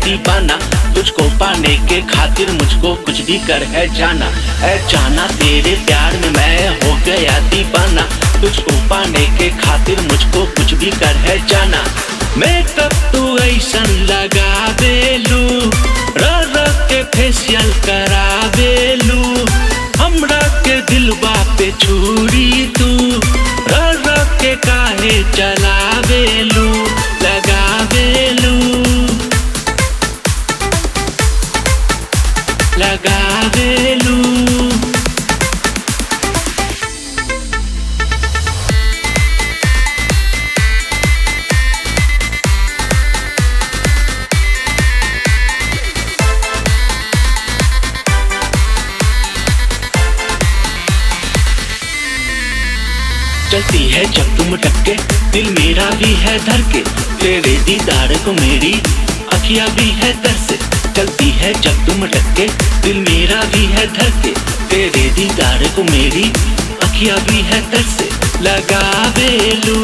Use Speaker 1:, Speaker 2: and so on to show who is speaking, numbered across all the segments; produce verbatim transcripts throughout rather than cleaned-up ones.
Speaker 1: दीवाना, तुझको पाने के खातिर मुझको कुछ भी कर है जाना। है जाना तेरे प्यार में मैं हो गया दीवाना, तुझको पाने के खातिर मुझको कुछ भी कर है जाना। मेकअप तू ऐसन लगा बेलू, रह रह के फेशियल करा बेलू, हमरा के दिलवा पे छुरी तू रह रह के काहे चला बेलू, लगा बेलू, लगा बेलू। चलती है जब तुम टक्के, दिल मेरा भी है धर के, तेरे दीदार को मेरी अखियां भी है तरसे। चलती है जब तुम टक्के, दिल मेरा भी है धर के, तेरे दीदार को मेरी अखियां भी है तरसे। लगा बेलू,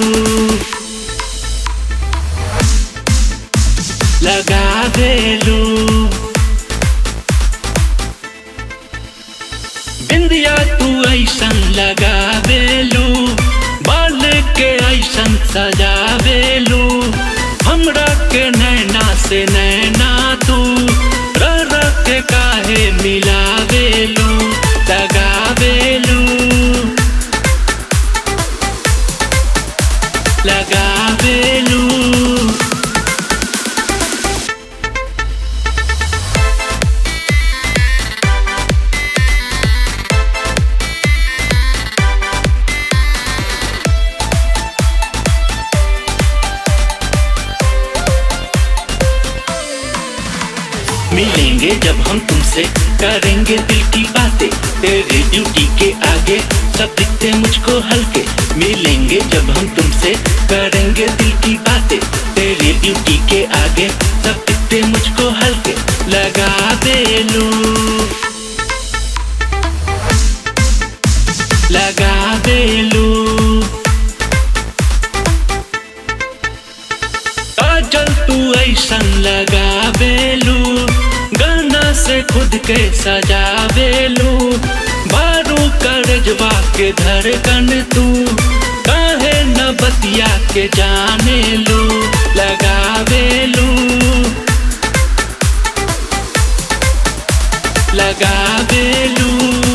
Speaker 1: लगा बेलू, बिंदिया तू ऐसन लगा बेलू, बाल के ऐसन सजा बेलू, हमरा के नैना से नैना तू रह रह के काहे मिला बेलू, लगा बेलू, लगा बेलू। मिलेंगे जब हम तुमसे करेंगे दिल की बातें, तेरे ड्यूटी के आगे सब दिखते मुझको हल्के। मिलेंगे जब हम तुमसे करेंगे दिल की बातें, तेरे ड्यूटी के आगे सब दिखते मुझको हल्के। लगा बेलू, लगा बेलू, काजल तू ऐसन लगा बेलू, गाना से खुद के सजा बेलू, बारू करजवा के धड़कन तू काहे न बतिया के जाने लू, लगा बेलू, लगा बेलू।